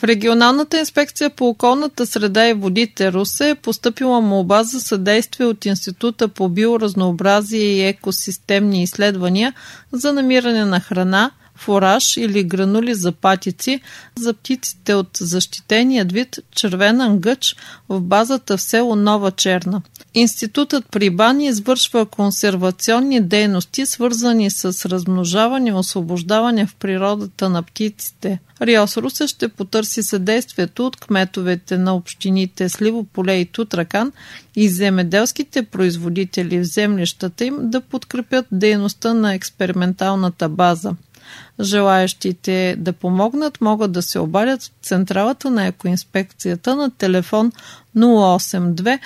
Регионалната инспекция по околната среда и водите Русе е постъпила молба за съдействие от Института по биоразнообразие и екосистемни изследвания за намиране на храна, фураж или гранули за патици за птиците от защитения вид червен ангъч в базата в село Нова Черна. Институтът при Бани извършва консервационни дейности, свързани с размножаване и освобождаване в природата на птиците. РИОС Русе ще потърси съдействието от кметовете на общините Сливополе и Тутракан и земеделските производители в землищата им да подкрепят дейността на експерименталната база. Желаещите да помогнат могат да се обадят в централата на екоинспекцията на телефон 082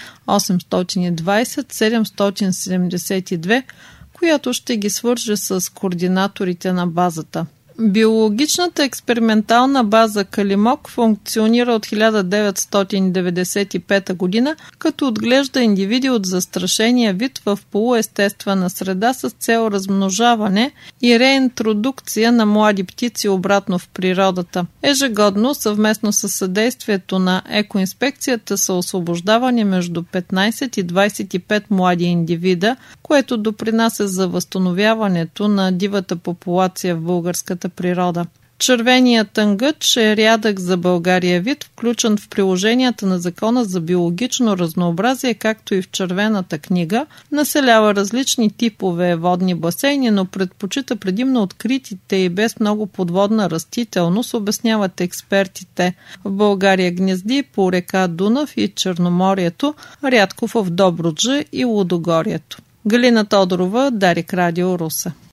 820 772, която ще ги свърже с координаторите на базата. Биологичната експериментална база Калимок функционира от 1995 година, като отглежда индивиди от застрашения вид в полуестествена среда с цел размножаване и реинтродукция на млади птици обратно в природата. Ежегодно, съвместно с съдействието на екоинспекцията, са освобождавани между 15 и 25 млади индивида, което допринася за възстановяването на дивата популация в българската природа. Червеният ангъч е рядък за България вид, включен в приложенията на Закона за биологично разнообразие, както и в Червената книга. Населява различни типове водни басейни, но предпочита предимно откритите и без много подводна растителност, обясняват експертите. В България гнезди по река Дунав и Черноморието, рядко в Добруджа и Лудогорието. Галина Тодорова, Дарик Радио, Русе.